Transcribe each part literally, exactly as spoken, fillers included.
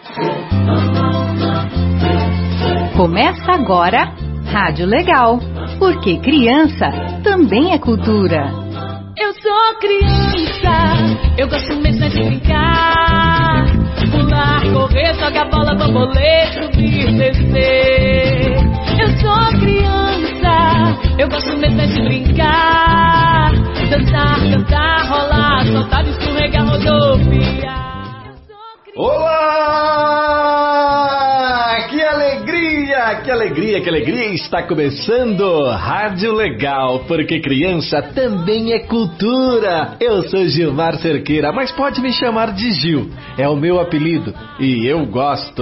Começa agora Rádio Legal, porque criança também é cultura. Eu sou criança, eu gosto mesmo de brincar, pular, correr, jogar bola, bambolê, subir, descer. Eu sou criança, eu gosto mesmo de brincar, dançar, cantar, rolar, soltar, escorregar, rodopiar. Olá! Que alegria, que alegria, que alegria! Está começando Rádio Legal, porque criança também é cultura. Eu sou Gilmar Cerqueira, mas pode me chamar de Gil, é o meu apelido e eu gosto.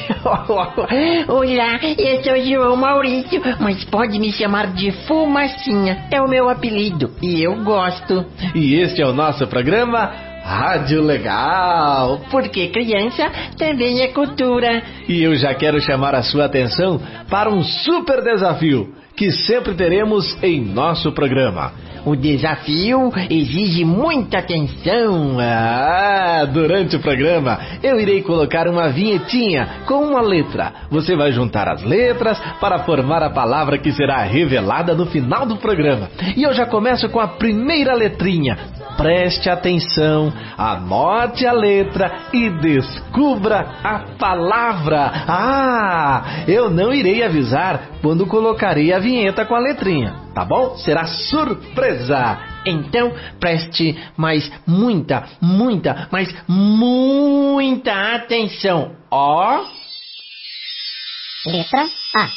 Olá, eu sou João Maurício, mas pode me chamar de Fumacinha, é o meu apelido e eu gosto. E este é o nosso programa Rádio Legal, porque criança também é cultura. E eu já quero chamar a sua atenção para um super desafio que sempre teremos em nosso programa. O desafio exige muita atenção. Ah, durante o programa eu irei colocar uma vinhetinha com uma letra. Você vai juntar as letras para formar a palavra que será revelada no final do programa. E eu já começo com a primeira letrinha. Preste atenção, anote a letra e descubra a palavra. Ah, eu não irei avisar quando colocarei a vinheta com a letrinha, tá bom? Será surpresa. Então preste mais muita, muita, mas muita atenção. Ó. Letra A.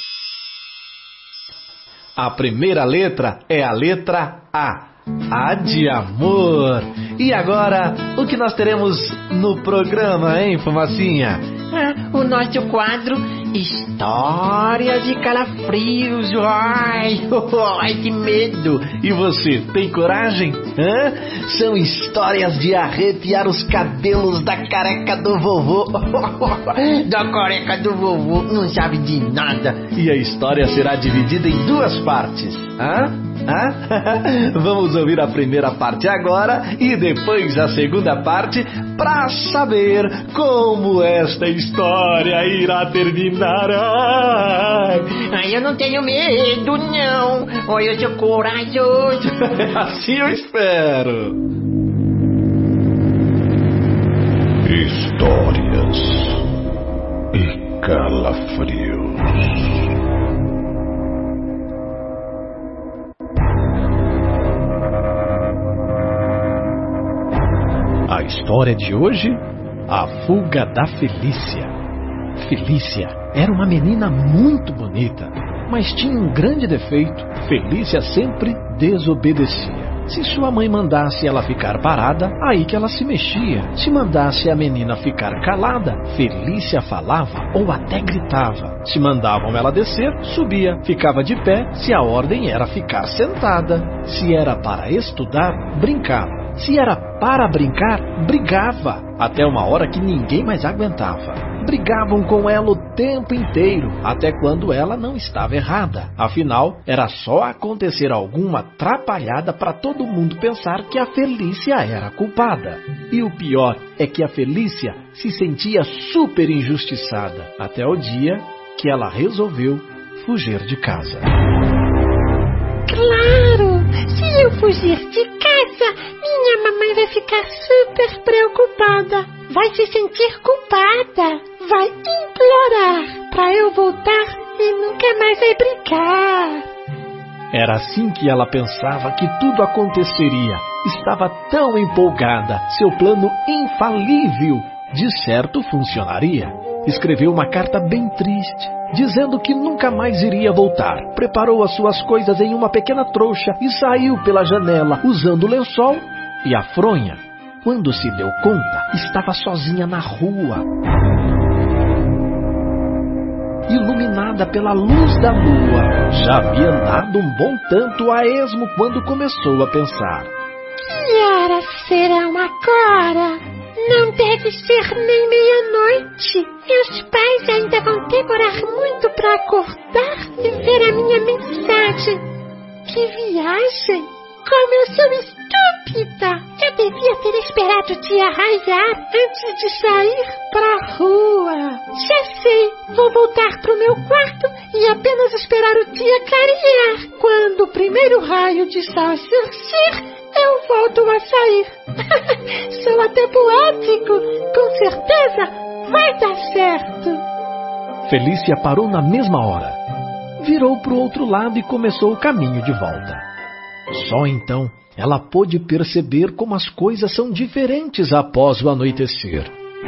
A primeira letra é a letra A. A de amor. E agora, o que nós teremos no programa, hein, Fumacinha? Ah, o nosso quadro Histórias de Calafrios. Ai, ai, que medo. E você, tem coragem? Hã? São histórias de arrepiar os cabelos da careca do vovô. Da careca do vovô, não sabe de nada. E a história será dividida em duas partes. Hã? Ah? Vamos ouvir a primeira parte agora e depois a segunda parte para saber como esta história irá terminar. Ai, Ai eu não tenho medo, não. Olha, eu sou corajoso. Assim eu espero. Histórias e calafrios. A história de hoje, a fuga da Felícia. Felícia era uma menina muito bonita, mas tinha um grande defeito. Felícia sempre desobedecia. Se sua mãe mandasse ela ficar parada, aí que ela se mexia. Se mandasse a menina ficar calada, Felícia falava ou até gritava. Se mandavam ela descer, subia, ficava de pé, se a ordem era ficar sentada. Se era para estudar, brincava. Se era para brincar, brigava, até uma hora que ninguém mais aguentava. Brigavam com ela o tempo inteiro, até quando ela não estava errada. Afinal, era só acontecer alguma atrapalhada para todo mundo pensar que a Felícia era culpada. E o pior é que a Felícia se sentia super injustiçada, até o dia que ela resolveu fugir de casa. Claro! Se eu fugir de casa, minha mamãe vai ficar super preocupada. Vai se sentir culpada. Vai implorar para eu voltar e nunca mais vai brincar. Era assim que ela pensava que tudo aconteceria. Estava tão empolgada. Seu plano infalível, de certo, funcionaria. Escreveu uma carta bem triste, dizendo que nunca mais iria voltar. Preparou as suas coisas em uma pequena trouxa e saiu pela janela, usando o lençol e a fronha. Quando se deu conta, estava sozinha na rua, iluminada pela luz da lua. Já havia andado um bom tanto a esmo quando começou a pensar: que horas serão agora? Não deve ser nem meia-noite. Meus pais ainda vão demorar muito para acordar e ver a minha mensagem. Que viagem! Como eu sou estúpida! Eu devia ter esperado esperar o dia raiar antes de sair pra rua. Já sei, vou voltar pro meu quarto e apenas esperar o dia clarear. Quando o primeiro raio de sol surgir, eu volto a sair. Sou até poético, com certeza vai dar certo. Felícia parou na mesma hora, virou pro outro lado e começou o caminho de volta. Só então ela pôde perceber como as coisas são diferentes após o anoitecer.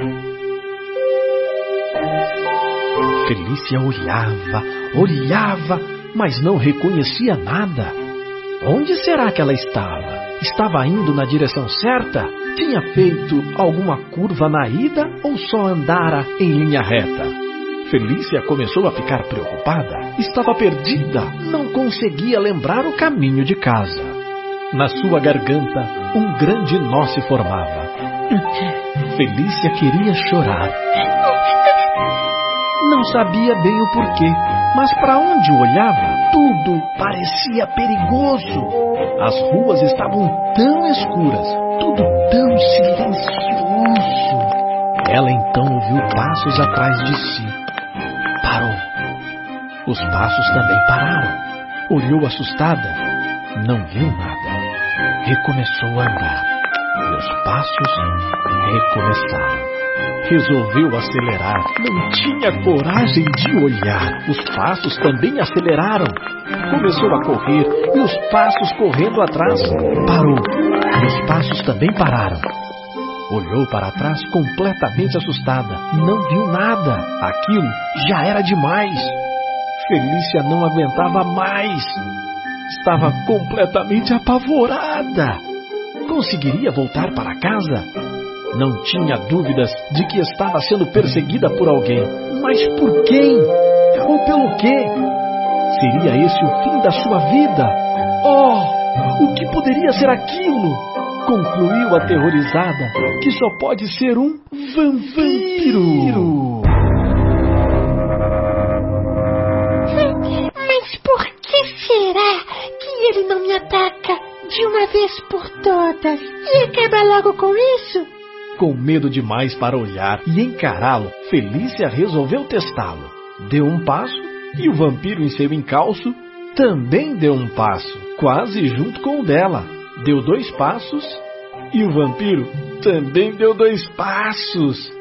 Felícia olhava, olhava, mas não reconhecia nada. Onde será que ela estava? Estava indo na direção certa? Tinha feito alguma curva na ida ou só andara em linha reta? Felícia começou a ficar preocupada. Estava perdida, não conseguia lembrar o caminho de casa. Na sua garganta, um grande nó se formava. Felícia queria chorar. Não sabia bem o porquê, mas para onde olhava, tudo parecia perigoso. As ruas estavam tão escuras, tudo tão silencioso. Ela então ouviu passos atrás de si. Parou. Os passos também pararam. Olhou assustada. Não viu nada. Recomeçou a andar. E os passos recomeçaram. Resolveu acelerar. Não tinha coragem de olhar. Os passos também aceleraram. Começou a correr e os passos correndo atrás. Parou. E os passos também pararam. Olhou para trás completamente assustada. Não viu nada. Aquilo já era demais. Felícia não aguentava mais. Estava completamente apavorada. Conseguiria voltar para casa? Não tinha dúvidas de que estava sendo perseguida por alguém. Mas por quem? Ou pelo quê? Seria esse o fim da sua vida? Oh, o que poderia ser aquilo? Concluiu aterrorizada que só pode ser um vampiro. Mas por que será que ele não me ataca de uma vez por todas e acaba logo com isso? Com medo demais para olhar e encará-lo, Felícia resolveu testá-lo. Deu um passo e o vampiro em seu encalço também deu um passo, quase junto com o dela. Deu dois passos e o vampiro também deu dois passos.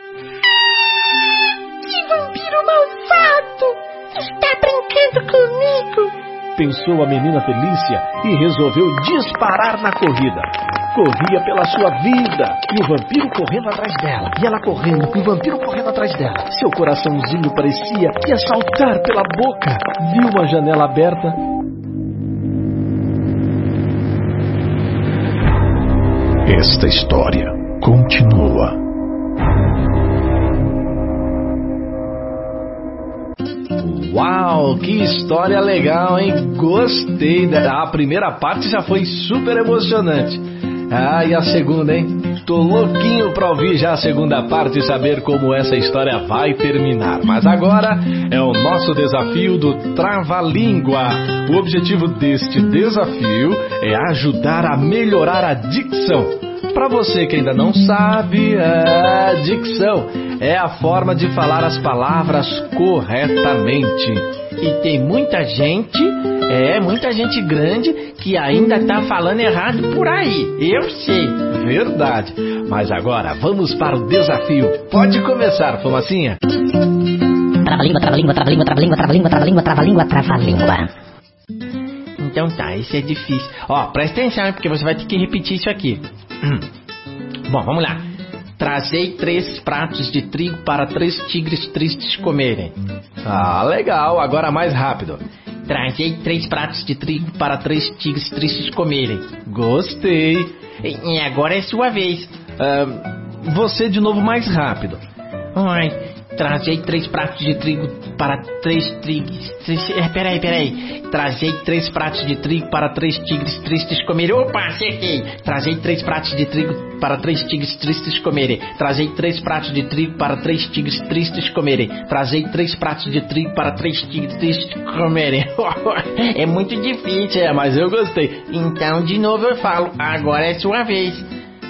Ah, que vampiro malvado! Está brincando comigo? Pensou a menina Felícia e resolveu disparar na corrida. Corria pela sua vida e o vampiro correndo atrás dela. E ela correndo e o vampiro correndo atrás dela. Seu coraçãozinho parecia que ia saltar pela boca. Viu uma janela aberta. Esta história continua. Uau, que história legal, hein? Gostei. Da... A primeira parte já foi super emocionante. Ah, e a segunda, hein? Tô louquinho pra ouvir já a segunda parte e saber como essa história vai terminar. Mas agora é o nosso desafio do Trava-Língua. O objetivo deste desafio é ajudar a melhorar a dicção. Para você que ainda não sabe, a dicção é a forma de falar as palavras corretamente. E tem muita gente, é, muita gente grande que ainda tá falando errado por aí. Eu sei. Verdade. Mas agora vamos para o desafio. Pode começar, Fumacinha. Trava-língua, trava-língua, trava-língua, trava-língua, trava-língua, trava-língua, trava-língua, trava-língua. Então tá, esse é difícil. Ó, presta atenção, porque você vai ter que repetir isso aqui. Bom, vamos lá. Trazei três pratos de trigo para três tigres tristes comerem. Ah, legal. Agora mais rápido. Trazei três pratos de trigo para três tigres tristes comerem. Gostei. E, e agora é sua vez. Uh, você de novo mais rápido. Ai, trazei três pratos de trigo para três tigres... Peraí, peraí. Trazei três pratos de trigo para três tigres tristes comerem. Opa, acertei. Trazei três pratos de trigo para três tigres tristes comerem. Trazei três pratos de trigo para três tigres tristes comerem. Trazei três pratos de trigo para três tigres tristes comerem. É muito difícil, é, mas eu gostei. Então, de novo eu falo. Agora é sua vez.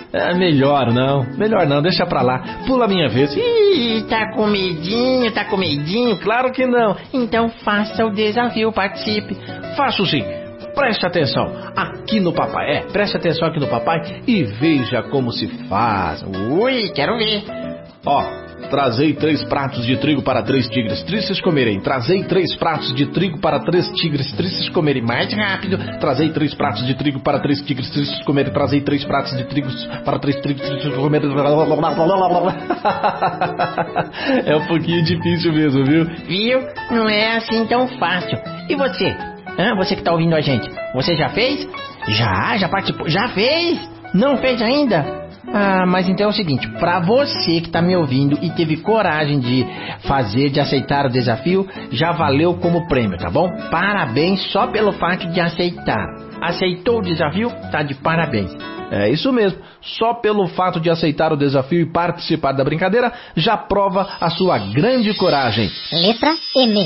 É, melhor não, melhor não, deixa pra lá. Pula a minha vez. Ih, tá com medinho, tá com medinho? Claro que não. Então faça o desafio, participe. Faço sim. Preste atenção aqui no papai. É, preste atenção aqui no papai e veja como se faz. Ui, quero ver. Ó, trazei três pratos de trigo para três tigres tristes comerem. Trazei três pratos de trigo para três tigres tristes comerem. Mais rápido. Trazei três pratos de trigo para três tigres tristes comerem. Trazei três pratos de trigo para três tigres tristes comerem. É um pouquinho difícil mesmo, viu? Viu? Não é assim tão fácil. E você? Hã? Você que tá ouvindo a gente, você já fez? Já? Já participou? Já fez? Não fez ainda? Ah, mas então é o seguinte, pra você que tá me ouvindo e teve coragem de fazer, de aceitar o desafio, já valeu como prêmio, tá bom? Parabéns só pelo fato de aceitar. Aceitou o desafio? Tá de parabéns. É isso mesmo, só pelo fato de aceitar o desafio e participar da brincadeira, já prova a sua grande coragem. Letra M.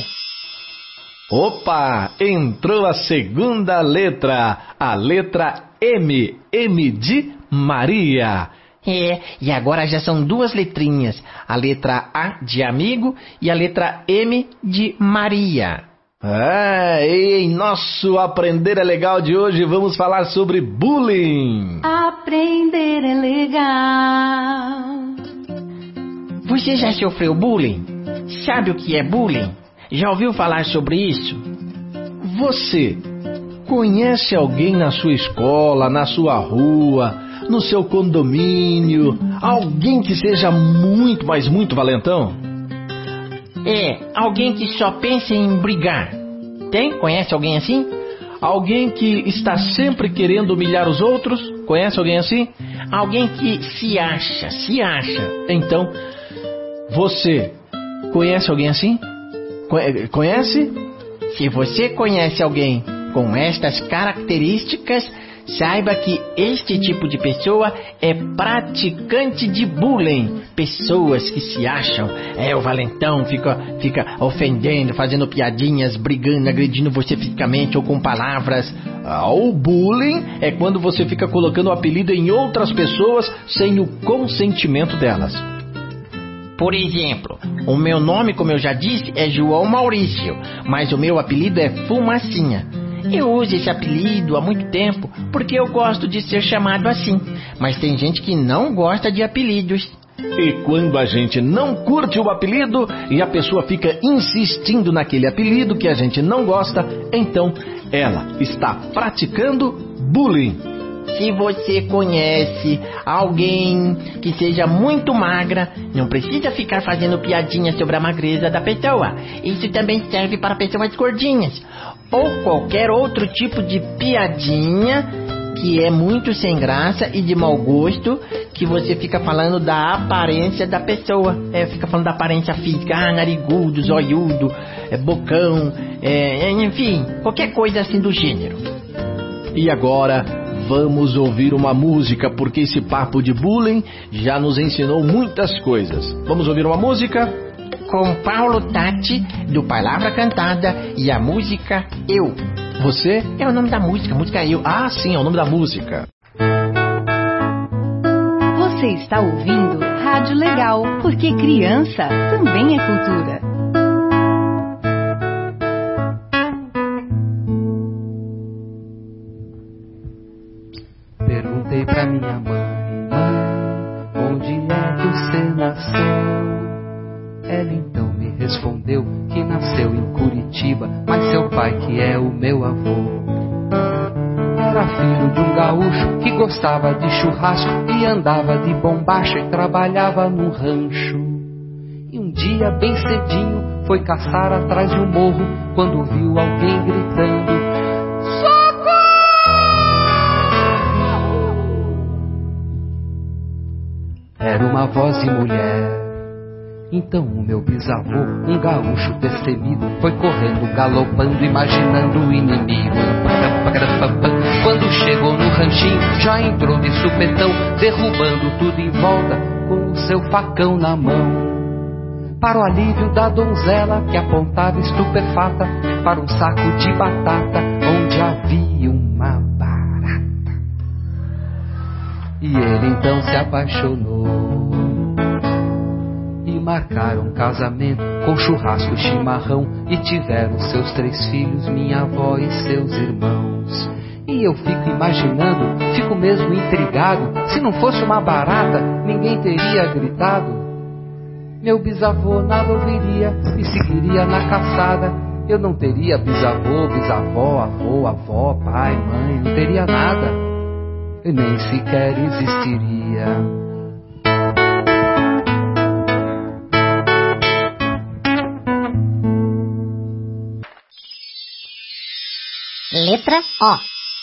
Opa, entrou a segunda letra, a letra M, M de Maria. É, e agora já são duas letrinhas, a letra A de amigo e a letra M de Maria. É, e em nosso Aprender é Legal de hoje vamos falar sobre bullying. Aprender é legal. Você já sofreu bullying? Sabe o que é bullying? Já ouviu falar sobre isso? Você conhece alguém na sua escola, na sua rua, no seu condomínio, alguém que seja muito, mas muito valentão? É, alguém que só pensa em brigar. Tem? Conhece alguém assim? Alguém que está sempre querendo humilhar os outros? Conhece alguém assim? Alguém que se acha, se acha. Então, você conhece alguém assim? Conhece? Se você conhece alguém com estas características, saiba que este tipo de pessoa é praticante de bullying. Pessoas que se acham, é o valentão, fica, fica ofendendo, fazendo piadinhas, brigando, agredindo você fisicamente ou com palavras. Ah, o bullying é quando você fica colocando o apelido em outras pessoas sem o consentimento delas. Por exemplo, o meu nome, como eu já disse, é João Maurício, mas o meu apelido é Fumacinha. Eu uso esse apelido há muito tempo porque eu gosto de ser chamado assim, mas tem gente que não gosta de apelidos. E quando a gente não curte o apelido e a pessoa fica insistindo naquele apelido que a gente não gosta, então ela está praticando bullying. Se você conhece alguém que seja muito magra, não precisa ficar fazendo piadinhas sobre a magreza da pessoa. Isso também serve para pessoas gordinhas. Ou qualquer outro tipo de piadinha que é muito sem graça e de mau gosto, que você fica falando da aparência da pessoa. É, fica falando da aparência física, ah, narigudo, zoiudo, é, bocão, é, enfim, qualquer coisa assim do gênero. E agora vamos ouvir uma música, porque esse papo de bullying já nos ensinou muitas coisas. Vamos ouvir uma música? Com Paulo Tatti, do Palavra Cantada, e a música Eu. Você? É o nome da música, a música Eu. Ah, sim, é o nome da música. Você está ouvindo Rádio Legal, porque criança também é cultura. Perguntei pra minha mãe, mãe, onde é que você nasceu? Ela então me respondeu que nasceu em Curitiba, mas seu pai que é o meu avô era filho de um gaúcho que gostava de churrasco e andava de bombacha e trabalhava num rancho. E um dia bem cedinho foi caçar atrás de um morro quando viu alguém gritando: era uma voz de mulher. Então o meu bisavô, um gaúcho destemido, foi correndo, galopando, imaginando o inimigo. Quando chegou no ranchinho, já entrou de supetão, derrubando tudo em volta, com o seu facão na mão. Para o alívio da donzela, que apontava estupefata para um saco de batata, onde havia uma barata. E ele então se apaixonou. E marcaram um casamento com churrasco e chimarrão. E tiveram seus três filhos, minha avó e seus irmãos. E eu fico imaginando, fico mesmo intrigado. Se não fosse uma barata, ninguém teria gritado. Meu bisavô nada ouviria e seguiria na caçada. Eu não teria bisavô, bisavó, avô, avó, pai, mãe. Não teria nada. E nem sequer existiria. Letra O.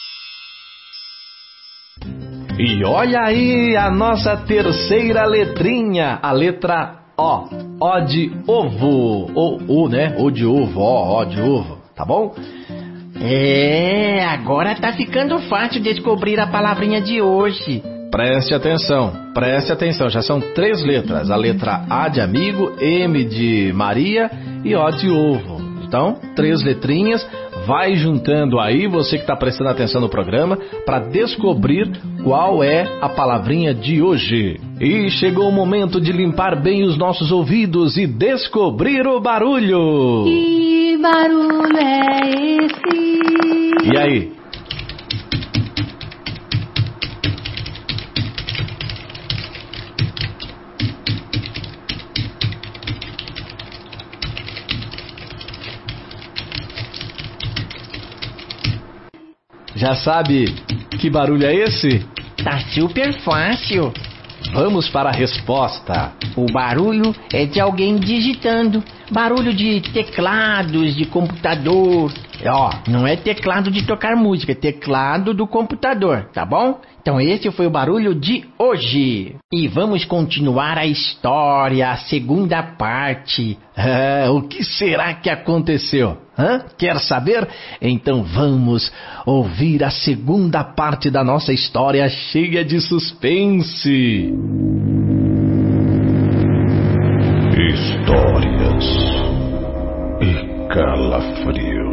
E olha aí a nossa terceira letrinha, a letra O. O de ovo. O, o, né? O de ovo, ó, ó de ovo. Tá bom? É, agora tá ficando fácil descobrir a palavrinha de hoje. Preste atenção, preste atenção. Já são três letras. A letra A de amigo, M de Maria e O de ovo. Então, três letrinhas. Vai juntando aí, você que está prestando atenção no programa, para descobrir qual é a palavrinha de hoje. E chegou o momento de limpar bem os nossos ouvidos e descobrir o barulho. Que barulho é esse? E aí? Já sabe que barulho é esse? Tá super fácil. Vamos para a resposta. O barulho é de alguém digitando. Barulho de teclados, de computador. Ó, não é teclado de tocar música, é teclado do computador, tá bom? Então esse foi o barulho de hoje. E vamos continuar a história, a segunda parte. Ah, o que será que aconteceu? Hã? Quer saber? Então vamos ouvir a segunda parte da nossa história cheia de suspense. Histórias e calafrios.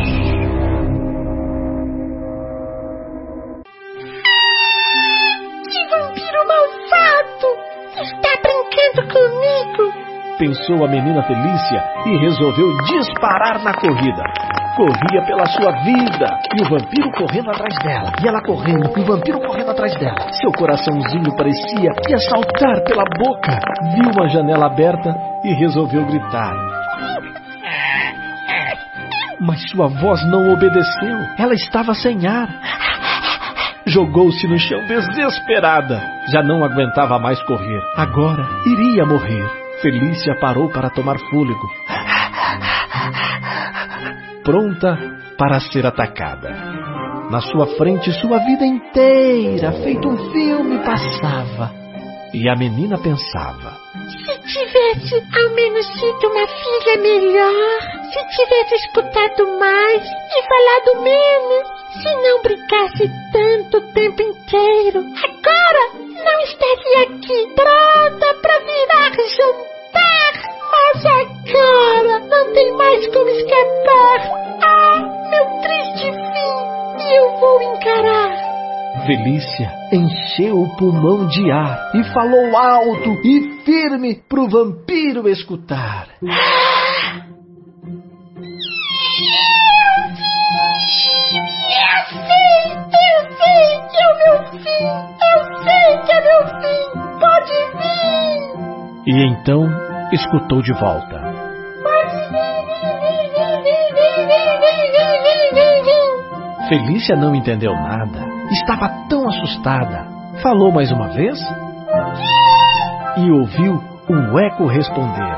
Que vampiro malvado! Está brincando comigo? Pensou a menina Felícia e resolveu disparar na corrida. Corria pela sua vida e o vampiro correndo atrás dela. E ela correndo e o vampiro correndo atrás dela. Seu coraçãozinho parecia ia saltar pela boca. Viu uma janela aberta e resolveu gritar. Mas sua voz não obedeceu. Ela estava sem ar. Jogou-se no chão desesperada. Já não aguentava mais correr. Agora iria morrer. Felícia parou para tomar fôlego. Pronta para ser atacada. Na sua frente, sua vida inteira, feito um filme, passava. E a menina pensava: se tivesse ao menos sido uma filha melhor, se tivesse escutado mais e falado menos, se não brincasse tanto o tempo inteiro, agora não estaria aqui pronta para virar jantar. Mas agora não tem mais como escapar. Ah, meu triste fim, e eu vou encarar. Felícia encheu o pulmão de ar e falou alto e firme pro vampiro escutar. Ah! Eu sei, eu sei que é o meu fim. Eu sei que é meu fim. Pode vir. E então escutou de volta. Pode vir, vir, vir, vir, vir, vir, vir, vir, vir, vir. Felícia não entendeu nada. Estava tão assustada. Falou mais uma vez e ouviu um eco responder.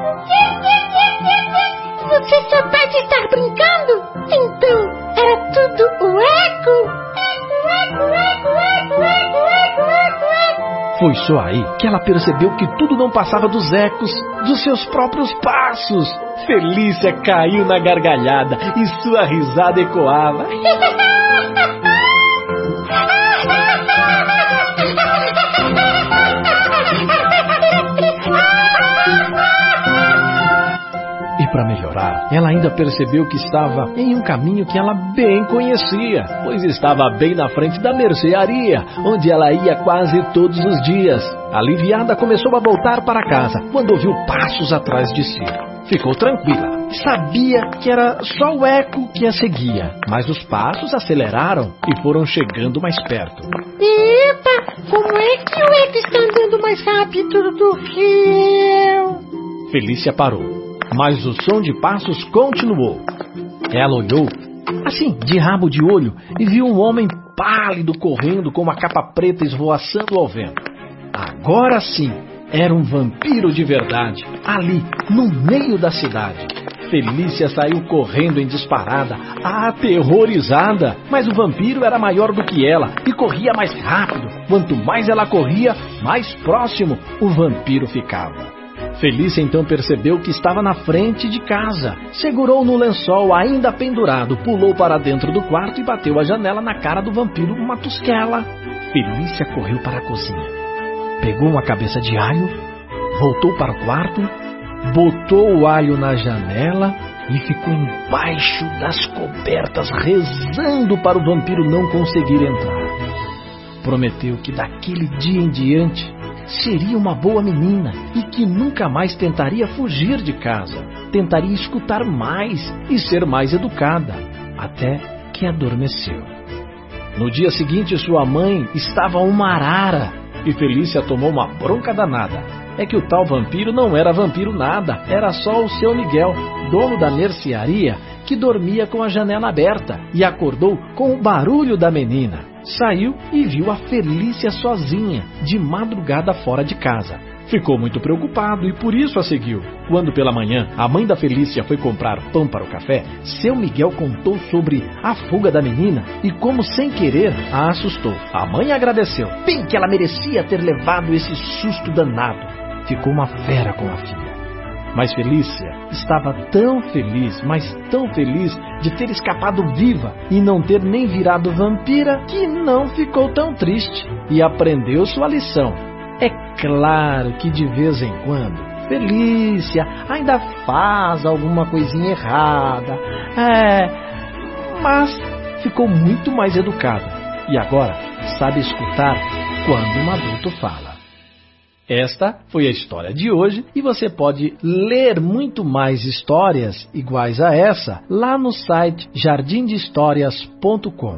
Você só pode estar brincando? Então era tudo o eco? Eco, eco, eco, eco, eco, eco, eco, eco. Foi só aí que ela percebeu que tudo não passava dos ecos dos seus próprios passos. Felícia caiu na gargalhada e sua risada ecoava. E para melhorar, ela ainda percebeu que estava em um caminho que ela bem conhecia, pois estava bem na frente da mercearia, onde ela ia quase todos os dias. Aliviada, começou a voltar para casa, quando ouviu passos atrás de si. Ficou tranquila. Sabia que era só o eco que a seguia, mas os passos aceleraram e foram chegando mais perto. Epa, como é que o eco está andando mais rápido do que eu? Felícia parou, mas o som de passos continuou. Ela olhou, assim, de rabo de olho, e viu um homem pálido correndo com uma capa preta esvoaçando ao vento. Agora sim, era um vampiro de verdade, ali, no meio da cidade. Felícia saiu correndo em disparada, aterrorizada, mas o vampiro era maior do que ela e corria mais rápido. Quanto mais ela corria, mais próximo o vampiro ficava. Felícia então percebeu que estava na frente de casa. Segurou no lençol ainda pendurado, pulou para dentro do quarto e bateu a janela na cara do vampiro com uma tosquela. Felícia correu para a cozinha. Pegou uma cabeça de alho, voltou para o quarto, botou o alho na janela e ficou embaixo das cobertas rezando para o vampiro não conseguir entrar. Prometeu que daquele dia em diante seria uma boa menina e que nunca mais tentaria fugir de casa. Tentaria escutar mais e ser mais educada, até que adormeceu. No dia seguinte, sua mãe estava uma arara e Felícia tomou uma bronca danada. É que o tal vampiro não era vampiro nada, era só o seu Miguel, dono da mercearia, que dormia com a janela aberta e acordou com o barulho da menina. Saiu e viu a Felícia sozinha, de madrugada fora de casa. Ficou muito preocupado e por isso a seguiu. Quando pela manhã a mãe da Felícia foi comprar pão para o café, seu Miguel contou sobre a fuga da menina e como sem querer a assustou. A mãe agradeceu, bem que ela merecia ter levado esse susto danado. Ficou uma fera com a filha. Mas Felícia estava tão feliz, mas tão feliz de ter escapado viva e não ter nem virado vampira, que não ficou tão triste e aprendeu sua lição. É claro que de vez em quando Felícia ainda faz alguma coisinha errada, é, mas ficou muito mais educada e agora sabe escutar quando um adulto fala. Esta foi a história de hoje e você pode ler muito mais histórias iguais a essa lá no site jardim de histórias ponto com.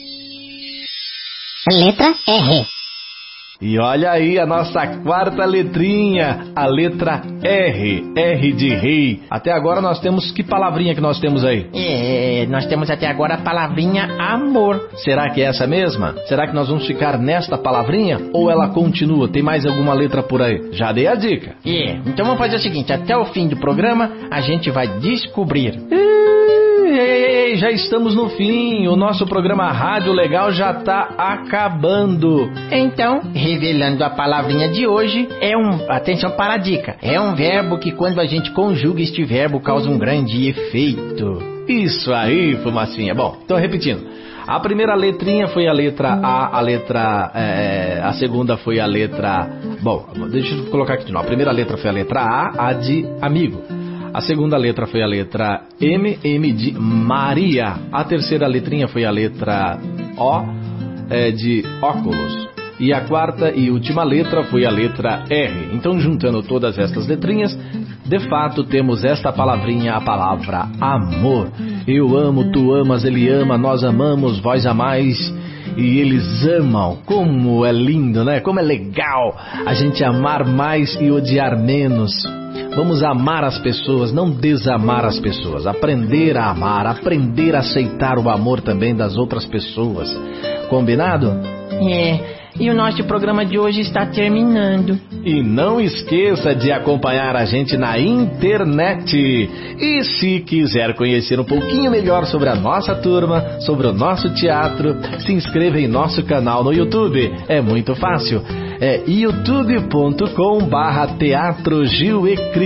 Letra R. E olha aí a nossa quarta letrinha, a letra R, R de rei. Até agora nós temos, que palavrinha que nós temos aí? É, nós temos até agora a palavrinha amor. Será que é essa mesma? Será que nós vamos ficar nesta palavrinha? Ou ela continua? Tem mais alguma letra por aí? Já dei a dica. É, então vamos fazer o seguinte, até o fim do programa a gente vai descobrir. Ei, já estamos no fim, o nosso programa Rádio Legal já está acabando. Então, revelando a palavrinha de hoje, é um, atenção para a dica, é um verbo que quando a gente conjuga este verbo causa um grande efeito. Isso aí, fumacinha. Bom, então repetindo, a primeira letrinha foi a letra A, a letra, é, a segunda foi a letra, bom, deixa eu colocar aqui de novo, a primeira letra foi a letra A, A de amigo. A segunda letra foi a letra M, M de Maria. A terceira letrinha foi a letra O, é, de óculos. E a quarta e última letra foi a letra R. Então, juntando todas estas letrinhas, de fato temos esta palavrinha, a palavra amor. Eu amo, tu amas, ele ama, nós amamos, vós amais e eles amam. Como é lindo, né? Como é legal a gente amar mais e odiar menos. Vamos amar as pessoas, não desamar as pessoas. Aprender a amar, aprender a aceitar o amor também das outras pessoas. Combinado? É, e o nosso programa de hoje está terminando. E não esqueça de acompanhar a gente na internet. E se quiser conhecer um pouquinho melhor sobre a nossa turma, sobre o nosso teatro, se inscreva em nosso canal no YouTube. É muito fácil. É youtube ponto com barra Teatro Gil e Cris.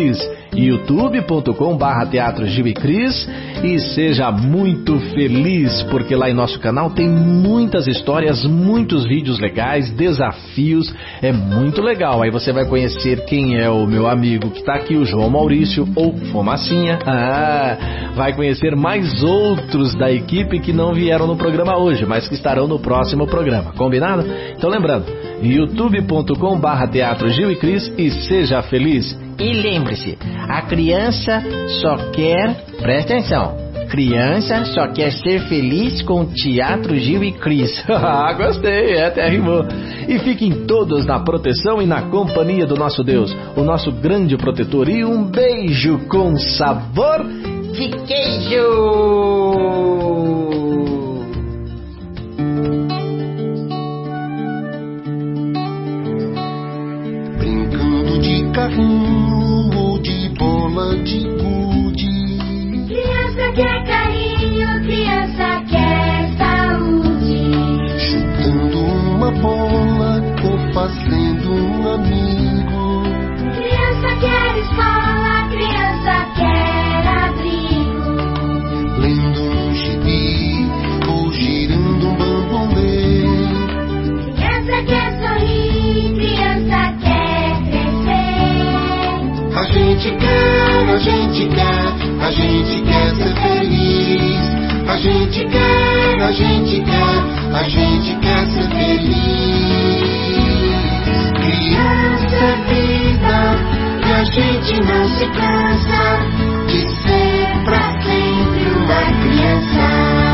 youtube ponto com barra Teatro Gil e Cris, e seja muito feliz, porque lá em nosso canal tem muitas histórias, muitos vídeos legais, desafios, é muito legal. Aí você vai conhecer quem é o meu amigo que está aqui, o João Maurício, ou Fumacinha. Ah, vai conhecer mais outros da equipe que não vieram no programa hoje, mas que estarão no próximo programa, combinado? Então lembrando, youtube ponto com barra Teatro Gil e Cris, e seja feliz. E lembre-se, a criança só quer, presta atenção, criança só quer ser feliz com Teatro Gil e Cris. Ah, gostei, até rimou. E fiquem todos na proteção e na companhia do nosso Deus, o nosso grande protetor, e um beijo com sabor de queijo. Carrinho ou de bola de gude. Criança quer carinho, criança quer saúde. Chutando uma bola ou fazendo um amigo. Criança quer escola, criança quer abrigo. Lendo um gibi ou girando um bambolê. Criança quer sorrir, criança quer. A gente quer, a gente quer, a gente quer ser feliz. A gente quer, a gente quer, a gente quer ser feliz. Criança é vida e a gente não se cansa de ser pra sempre uma criança.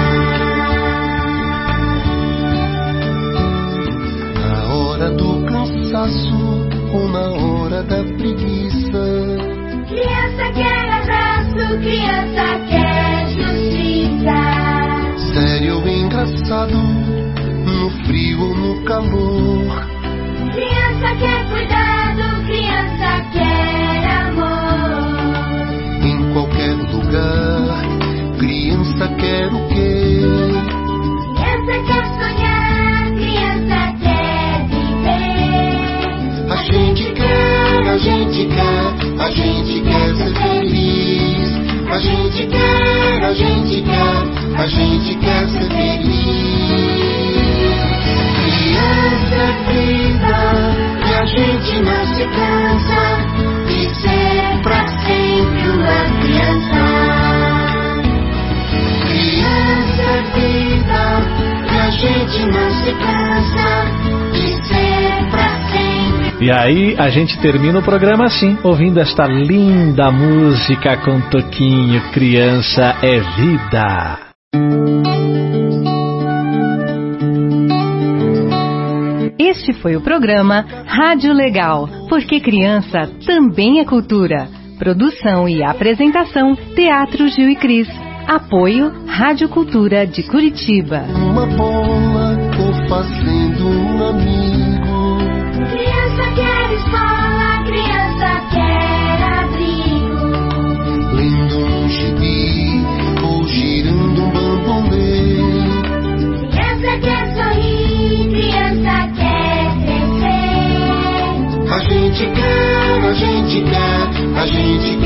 Na hora do cansaço ou na hora da preguiça. Criança quer abraço, criança quer justiça. Sério ou engraçado, no frio ou no calor. Criança quer cuidado, criança quer amor. Em qualquer lugar, criança quer o quê? Criança quer sonhar, criança quer viver. A gente quer, a gente quer, a gente quer ser feliz. A gente quer, a gente quer, a gente quer ser feliz. Criança é vida e a gente não se cansa de ser pra sempre uma criança. Criança é vida e a gente não se cansa de ser pra sempre. E aí a gente termina o programa assim, ouvindo esta linda música com Toquinho, Criança é Vida. Este foi o programa Rádio Legal, porque criança também é cultura. Produção e apresentação, Teatro Gil e Cris. Apoio, Rádio Cultura de Curitiba. Uma bola ou fazendo um amigo. Criança quer escola, criança quer abrigo. Lendo um gibi ou girando um bambolê. Criança quer sorrir, criança quer crescer. A gente quer, a gente quer, a gente